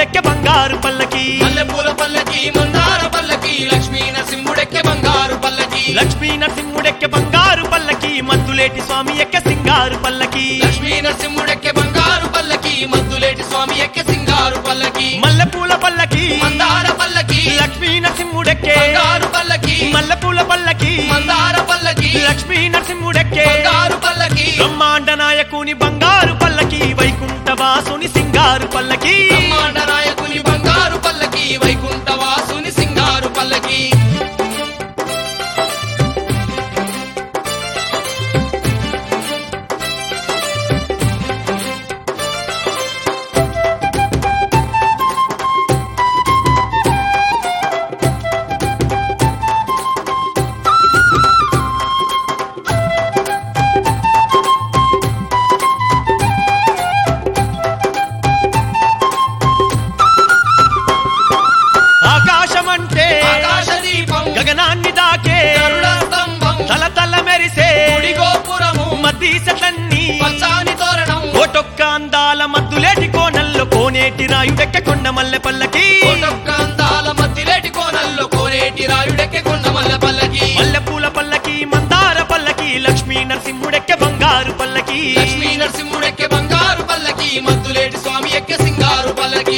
నరసింహుడెక్కె బంగారు పల్లకి మల్లెపూల పల్లకి మందార పల్లకి లక్ష్మీ నరసింహుడెక్కె బంగారు పల్లకి లక్ష్మీ నరసింహుడెక్కె బంగారు పల్లకి మద్దులేటి స్వామి ఎక్కె సింగారు పల్లకి లక్ష్మీ నరసింహుడెక్కె బంగారు పల్లకి మద్దులేటి స్వామి ఎక్కె సింగారు పల్లకి మల్లెపూల పల్లకి మందార పల్లకి లక్ష్మీ నరసింహుడెక్కె బంగారు పల్లకి మల్లెపూల పల్లకి మందార పల్లకి లక్ష్మీ నరసింహుడెక్కె బంగారు పల్లకి బ్రహ్మాండ నాయకుని బంగారు పల్లకి వైకుంఠ వాసుని సింగారు పల్లకి బ్రహ్మాండ నాయకుని బంగారు పల్లకి వైకుంఠ వాసుని సింగారు పల్లకి ఆకాశమంటే ఆకాశ దీపం గగనాన్ని దాకే గరుడ స్తంభం తల తల మెరిసే గుడి గోపురము మద్దీసలన్నీ పచ్చాని తోరణం కోటొక్క అందాల మద్దులేటి కోనల్లో కోనేటి రాయుడెక్క కొండ మల్లె పల్లకి కోటొక్క అందాల మధ్యలేటి కోనల్లో కోనేటి రాయుడెక్కె కొండమల్ల పల్లకి మల్లెపూల పల్లకి మందార పల్లకి లక్ష్మీ నరసింహుడెక్కె బంగారు పల్లకి లక్ష్మీ నరసింహుడెక్కె బంగారు పల్లకి మద్దులేటి స్వామి ఎక్కె సింగారు పల్లకి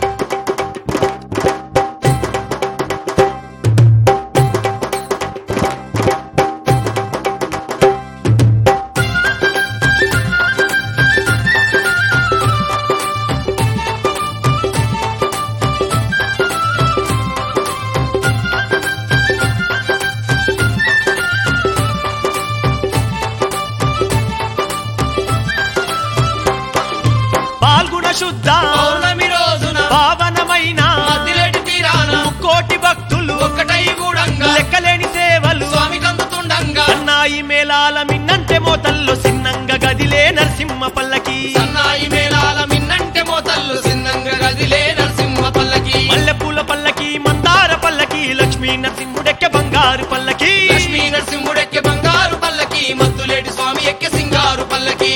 పాల్గొన శుద్ధ పౌర్ణమి రోజున పావనమైన మద్దిలేటి తీరాన కోటి భక్తులు ఒక్కటై గూడంగా లెక్కలేని సేవలు స్వామి కందుతుండంగా సన్నాయి మేళాల మిన్నంటే మోతల్లో సిన్నంగా గదిలే నరసింహ పల్లకి సన్నాయి మేళాల మిన్నంటే మోతల్లు సిన్నంగా గదిలే నరసింహ పల్లకి మల్లెపూల పల్లకి మందార పల్లకి లక్ష్మీ నరసింహుడెక్కె బంగారు పల్లకి లక్ష్మీ నరసింహుడెక్కె బంగారు పల్లకి మద్దులేటి స్వామి ఎక్కె సింగారు పల్లకి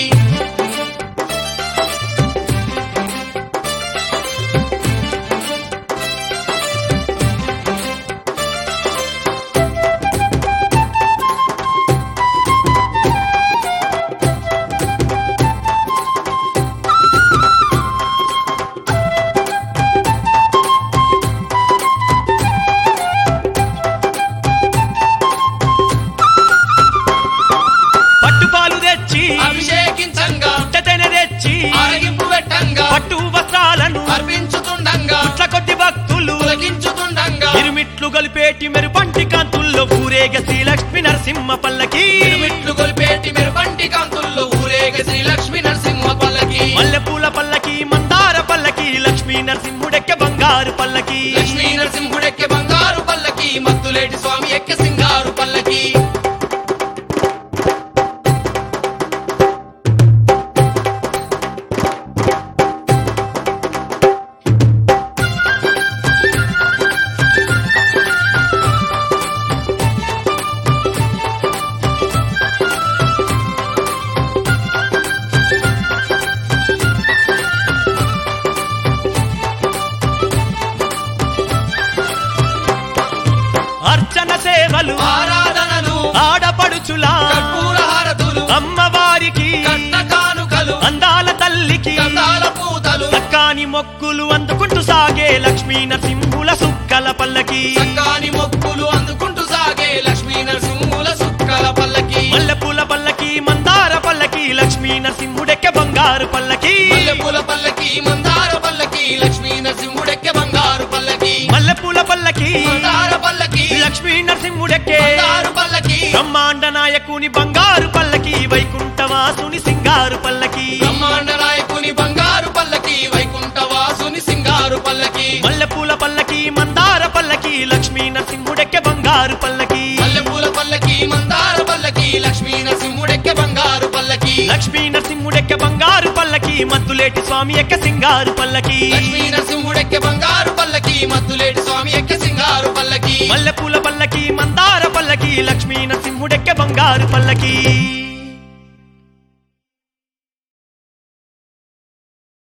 పట్టుపాలు తెచ్చి అభిషేకించంగా పుట్టతెనె తెచ్చి ఆరగింపు పెట్టంగా పట్టు వస్త్రాలను అర్పించుతుండంగా పుట్ల కొద్ది భక్తులు పులకించుతుండంగా ఇరుమిట్లు గొలిపేటి మెరుపంటి కాంతుల్లో ఊరేగ శ్రీ లక్ష్మీ నరసింహ పల్లకి తిరుమిట్లు గొలిపేటి మెరుపంటి కాంతుల్లో ఊరేగ శ్రీ లక్ష్మీ నరసింహ పల్లకి మల్లెపూల పల్లకి మందార పల్లకి లక్ష్మీ నరసింహుడెక్కె బంగారు పల్లకి లక్ష్మీ నరసింహుడెక్కె బంగారు పల్లకి మద్దులేటి స్వామి ఎక్కె సింగారు పల్లకి అర్చన సేవలు ఆరాధనలు ఆడపడుచులా కర్పూర హారతులు అమ్మవారికి కట్న కానుకలు అందాల తల్లికి గంధాల పూతలు చక్కాని మొక్కులు అందుకుంటూ సాగే లక్ష్మీ నరసింహుల సుక్కల పల్లకి చక్కాని మొక్కులు అందుకుంటూ సాగే లక్ష్మీ నరసింహుల సుక్కల పల్లకి మల్లెపూల పల్లకి మందార పల్లకి లక్ష్మీ నరసింహుడెక్కె బంగారు పల్లకి మల్లెపూల పల్లకి మందార పల్లకి లక్ష్మీ నరసింహుడెక్కె బంగారు పల్లకి మల్లెపూల పల్లకి మందార పల్లకి లక్ష్మీ నరసింహుడెక్కె బంగారు పల్లకి బ్రహ్మాండ నాయకుని బంగారు పల్లకి వైకుంఠ వాసుని సింగారు పల్లకి బ్రహ్మాండ నాయకుని బంగారు పల్లకి వైకుంఠ వాసుని సింగారు పల్లకి మల్లెపూల పల్లకి మందార పల్లకి లక్ష్మీ నరసింహుడెక్కె బంగారు పల్లకి మల్లెపూల పల్లకి మందార పల్లకి లక్ష్మీ నరసింహుడెక్కె బంగారు పల్లకి లక్ష్మీ నరసింహుడెక్కె బంగారు పల్లకి మద్దులేటి స్వామి ఎక్కె సింగారు పల్లకి లక్ష్మీ నరసింహుడెక్కె బంగారు పల్లకి మద్దులేటి స్వామి ఎక్కె సింగారు పల్లకి మల్లెపూల పల్లకి మందార పల్లకి లక్ష్మీ నరసింహుడెక్కె బంగారు పల్లకి